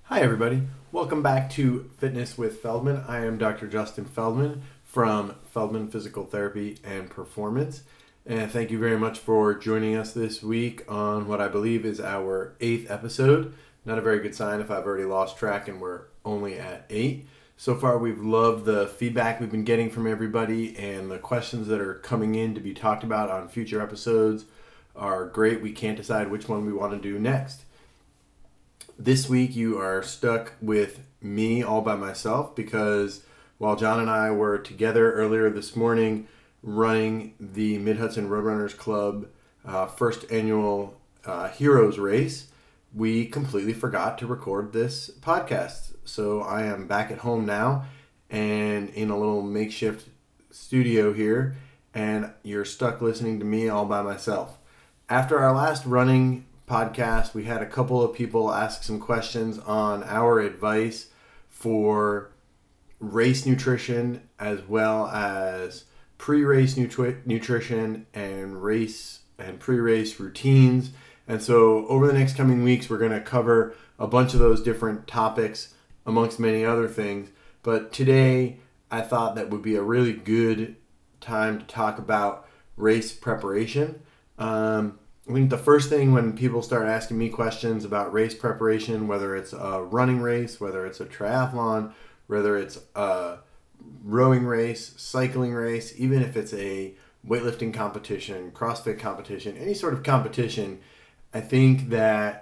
Hi, everybody. Welcome back to Fitness with Feldman. I am Dr. Justin Feldman from Feldman Physical Therapy and Performance. And thank you very much for joining us this week on what I believe is our 8th episode. Not a very good sign if I've already lost track and we're only at 8. So far, we've loved the feedback we've been getting from everybody, and the questions that are coming in to be talked about on future episodes are great. We can't decide which one we want to do next. This week you are stuck with me all by myself because while John and I were together earlier this morning running the Mid-Hudson Roadrunners Club first annual Heroes Race, we completely forgot to record this podcast. So I am back at home now and in a little makeshift studio here, and you're stuck listening to me all by myself. After our last running podcast, we had a couple of people ask some questions on our advice for race nutrition as well as pre-race nutrition and race and pre-race routines. And so over the next coming weeks, we're going to cover a bunch of those different topics amongst many other things. But today, I thought that would be a really good time to talk about race preparation. I think the first thing when people start asking me questions about race preparation, whether it's a running race, whether it's a triathlon, whether it's a rowing race, cycling race, even if it's a weightlifting competition, CrossFit competition, any sort of competition, I think that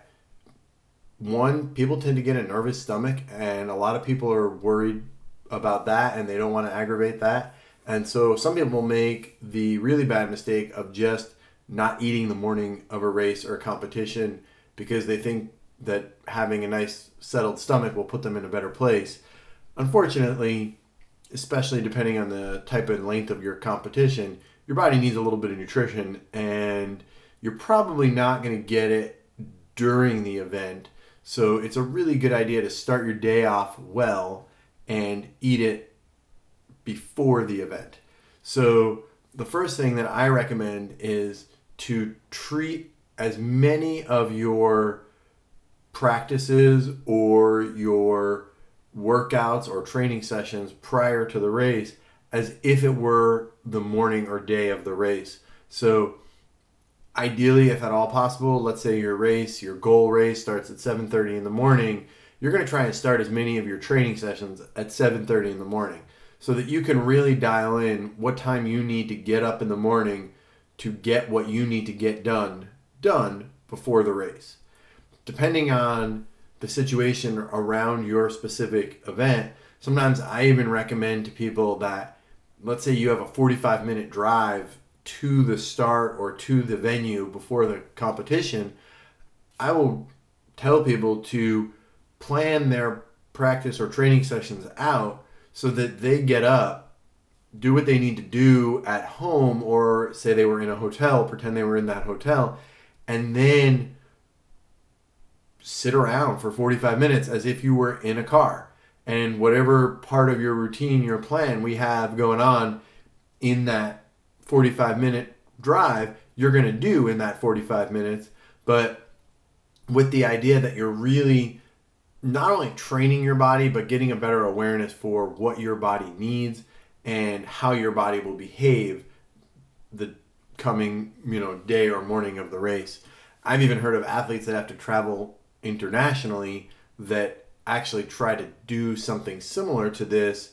one, people tend to get a nervous stomach, and a lot of people are worried about that and they don't want to aggravate that. And so some people make the really bad mistake of just not eating the morning of a race or a competition because they think that having a nice settled stomach will put them in a better place. Unfortunately, especially depending on the type and length of your competition, your body needs a little bit of nutrition, and you're probably not going to get it during the event. So it's a really good idea to start your day off well and eat it before the event. So the first thing that I recommend is to treat as many of your practices or your workouts or training sessions prior to the race as if it were the morning or day of the race. So ideally, if at all possible, let's say your goal race starts at 7:30 in the morning, you're going to try and start as many of your training sessions at 7:30 in the morning so that you can really dial in what time you need to get up in the morning to get what you need to get done before the race. Depending on the situation around your specific event, sometimes I even recommend to people that, let's say you have a 45-minute drive to the start or to the venue before the competition, I will tell people to plan their practice or training sessions out so that they get up, do what they need to do at home, or say they were in a hotel, pretend they were in that hotel, and then sit around for 45 minutes as if you were in a car. And whatever part of your routine, your plan we have going on in that 45-minute drive, you're going to do in that 45 minutes, but with the idea that you're really not only training your body, but getting a better awareness for what your body needs and how your body will behave the coming, day or morning of the race. I've even heard of athletes that have to travel internationally that actually try to do something similar to this,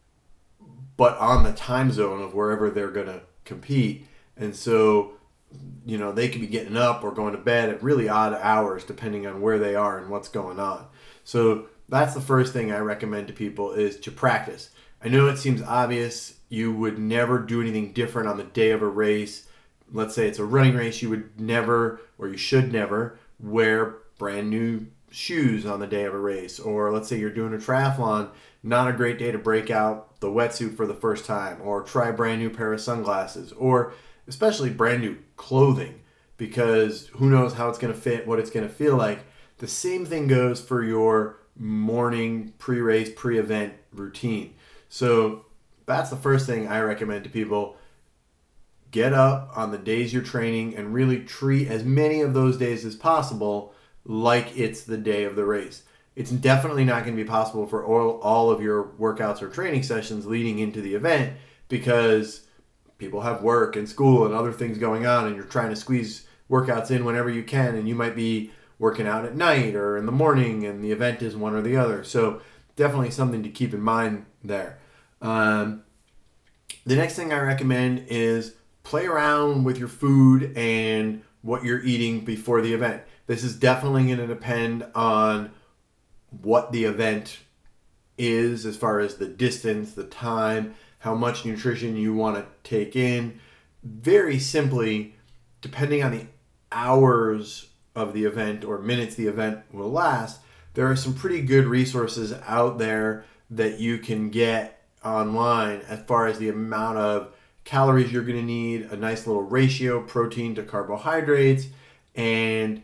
but on the time zone of wherever they're going to compete. And so, they could be getting up or going to bed at really odd hours depending on where they are and what's going on. So that's the first thing I recommend to people is to practice. I know it seems obvious. You would never do anything different on the day of a race. Let's say it's a running race. You would never, or you should never, wear brand new shoes on the day of a race. Or let's say you're doing a triathlon, not a great day to break out the wetsuit for the first time, or try a brand new pair of sunglasses, or especially brand new clothing, because who knows how it's going to fit, what it's going to feel like. The same thing goes for your morning pre-race, pre-event routine. So that's the first thing I recommend to people. Get up on the days you're training and really treat as many of those days as possible like it's the day of the race. it's definitely not going to be possible for all of your workouts or training sessions leading into the event, because people have work and school and other things going on, and you're trying to squeeze workouts in whenever you can, and you might be working out at night or in the morning, and the event is one or the other. So definitely something to keep in mind there. The next thing I recommend is play around with your food and what you're eating before the event. This is definitely going to depend on what the event is, as far as the distance, the time, how much nutrition you want to take in. Very simply, depending on the hours of the event or minutes the event will last, there are some pretty good resources out there that you can get online as far as the amount of calories you're going to need, a nice little ratio, protein to carbohydrates, and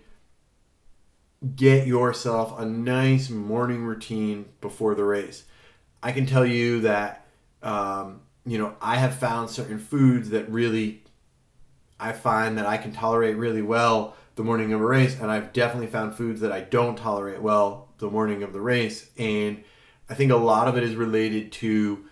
get yourself a nice morning routine before the race. I can tell you that, I have found certain foods that really, I find that I can tolerate really well the morning of a race, and I've definitely found foods that I don't tolerate well the morning of the race. And I think a lot of it is related to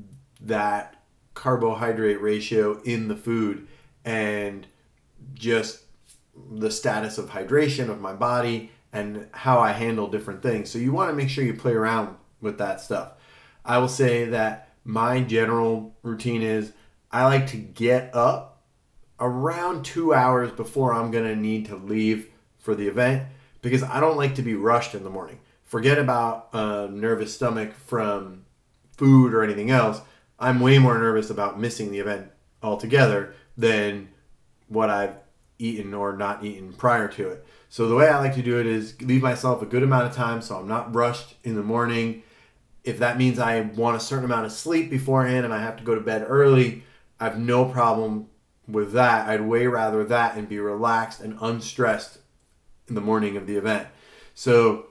that carbohydrate ratio in the food and just the status of hydration of my body and how I handle different things. So you want to make sure you play around with that stuff. I will say that my general routine is I like to get up around 2 hours before I'm going to need to leave for the event, because I don't like to be rushed in the morning. Forget about a nervous stomach from food or anything else. I'm way more nervous about missing the event altogether than what I've eaten or not eaten prior to it. So the way I like to do it is leave myself a good amount of time so I'm not rushed in the morning. If that means I want a certain amount of sleep beforehand and I have to go to bed early, I have no problem with that. I'd way rather that and be relaxed and unstressed in the morning of the event. So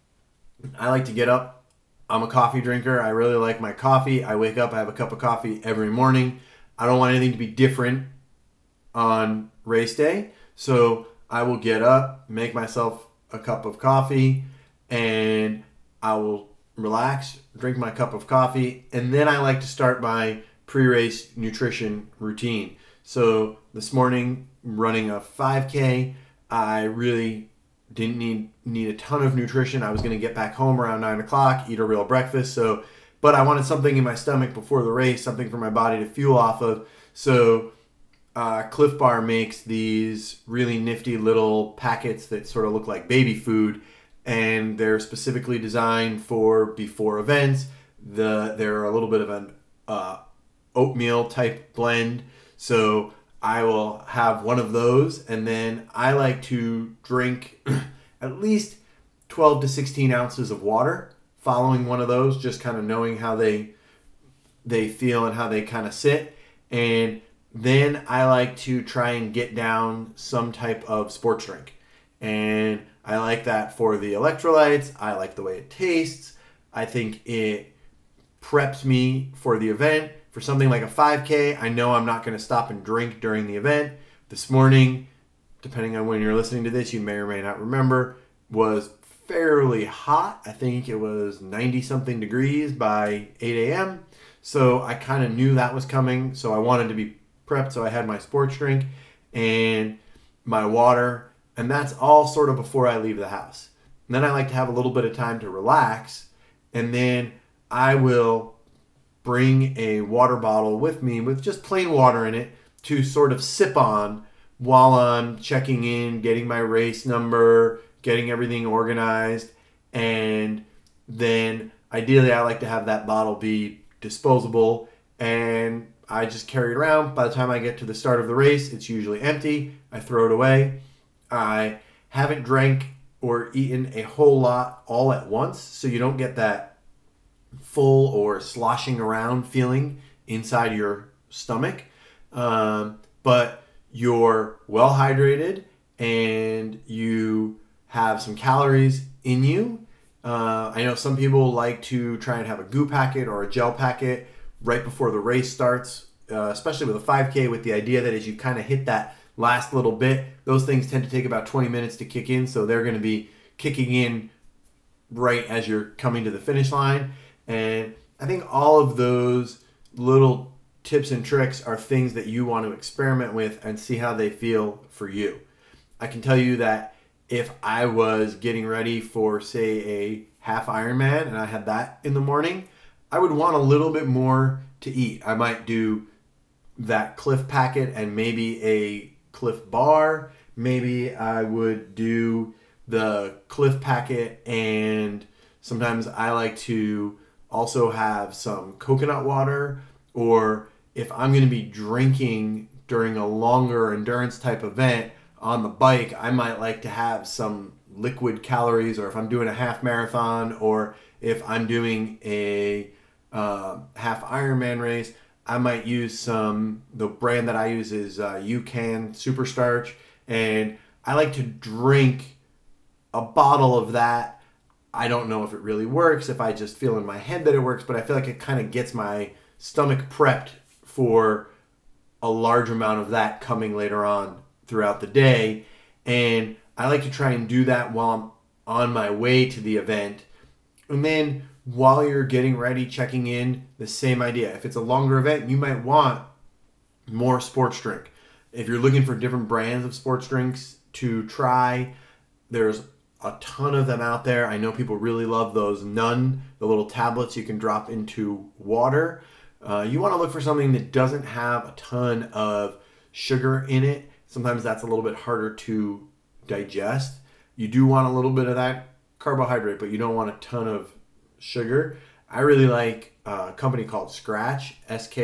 I like to get up. I'm a coffee drinker. I really like my coffee. I wake up, I have a cup of coffee every morning. I don't want anything to be different on race day. So I will get up, make myself a cup of coffee, and I will relax, drink my cup of coffee, and then I like to start my pre-race nutrition routine. So this morning, running a 5K, I really didn't need a ton of nutrition. I was going to get back home around 9 o'clock, eat a real breakfast. But I wanted something in my stomach before the race, something for my body to fuel off of. So Cliff Bar makes these really nifty little packets that sort of look like baby food, and they're specifically designed for before events. They're a little bit of an oatmeal type blend. So I will have one of those, and then I like to drink at least 12 to 16 ounces of water following one of those, just kind of knowing how they feel and how they kind of sit. And then I like to try and get down some type of sports drink. And I like that for the electrolytes. I like the way it tastes. I think it preps me for the event. For something like a 5K, I know I'm not going to stop and drink during the event. This morning, depending on when you're listening to this, you may or may not remember, was fairly hot. I think it was 90-something degrees by 8 a.m. So I kind of knew that was coming. So I wanted to be prepped. So I had my sports drink and my water. And that's all sort of before I leave the house. And then I like to have a little bit of time to relax. And then I will bring a water bottle with me with just plain water in it to sort of sip on while I'm checking in, getting my race number, getting everything organized. And then ideally I like to have that bottle be disposable, and I just carry it around. By the time I get to the start of the race, it's usually empty. I throw it away. I haven't drank or eaten a whole lot all at once, so you don't get that full or sloshing around feeling inside your stomach. But you're well hydrated and you have some calories in you. I know some people like to try and have a goo packet or a gel packet right before the race starts, especially with a 5K, with the idea that as you kind of hit that last little bit, those things tend to take about 20 minutes to kick in. So they're going to be kicking in right as you're coming to the finish line. And I think all of those little tips and tricks are things that you want to experiment with and see how they feel for you. I can tell you that if I was getting ready for, say, a half Ironman and I had that in the morning, I would want a little bit more to eat. I might do that Clif packet and maybe a Clif bar. Maybe I would do the Clif packet, and sometimes I like to also have some coconut water, or if I'm going to be drinking during a longer endurance type event on the bike, I might like to have some liquid calories, or if I'm doing a half marathon, or if I'm doing a half Ironman race, I might use the brand that I use is UCAN Super Starch, and I like to drink a bottle of that. I don't know if it really works, if I just feel in my head that it works, but I feel like it kind of gets my stomach prepped for a large amount of that coming later on throughout the day. And I like to try and do that while I'm on my way to the event. And then while you're getting ready, checking in, the same idea. If it's a longer event, you might want more sports drink. If you're looking for different brands of sports drinks to try, there's a ton of them out there. I know people really love those Nun, the little tablets you can drop into water. You want to look for something that doesn't have a ton of sugar in it. Sometimes that's a little bit harder to digest. You do want a little bit of that carbohydrate, but you don't want a ton of sugar. I really like a company called Skratch,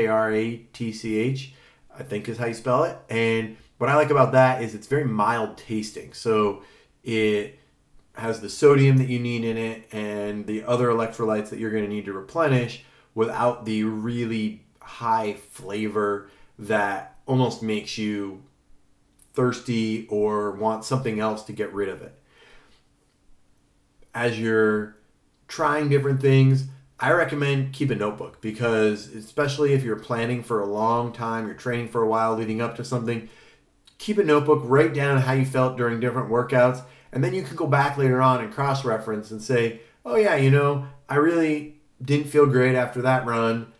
Skratch, I think is how you spell it. And what I like about that is it's very mild tasting. So it has the sodium that you need in it and the other electrolytes that you're going to need to replenish without the really high flavor that almost makes you thirsty or want something else to get rid of it. As you're trying different things, I recommend keep a notebook, because especially if you're planning for a long time, you're training for a while leading up to something, keep a notebook, write down how you felt during different workouts, and then you can go back later on and cross-reference and say, oh yeah, I really didn't feel great after that run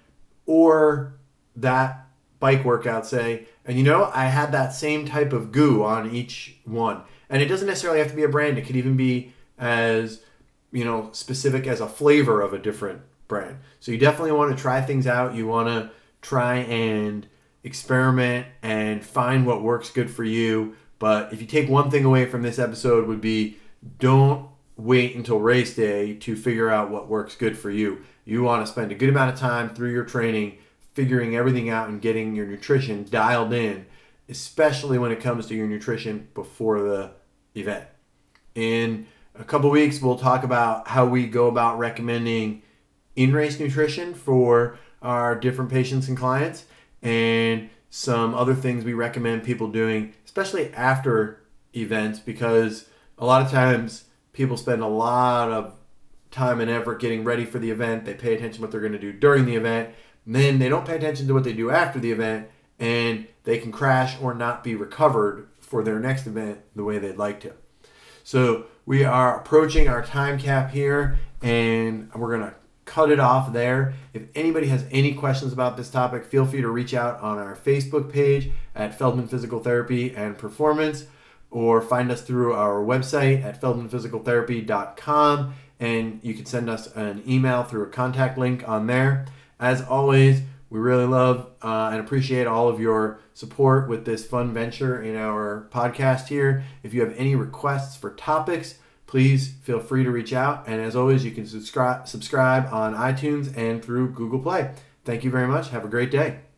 or that bike workout, say, and I had that same type of goo on each one. And it doesn't necessarily have to be a brand. It could even be as, specific as a flavor of a different brand. So you definitely want to try things out. You want to try and experiment and find what works good for you. But if you take one thing away from this episode, would be don't wait until race day to figure out what works good for you. You want to spend a good amount of time through your training figuring everything out and getting your nutrition dialed in, especially when it comes to your nutrition before the event. In a couple weeks, we'll talk about how we go about recommending in-race nutrition for our different patients and clients, and some other things we recommend people doing, especially after events, because a lot of times people spend a lot of time and effort getting ready for the event. They pay attention to what they're going to do during the event, and then they don't pay attention to what they do after the event, and they can crash or not be recovered for their next event the way they'd like to. So we are approaching our time cap here, and we're going to cut it off there. If anybody has any questions about this topic, feel free to reach out on our Facebook page at Feldman Physical Therapy and Performance, or find us through our website at feldmanphysicaltherapy.com, and you can send us an email through a contact link on there. As always, we really love and appreciate all of your support with this fun venture in our podcast here. If you have any requests for topics, please feel free to reach out. And as always, you can subscribe on iTunes and through Google Play. Thank you very much. Have a great day.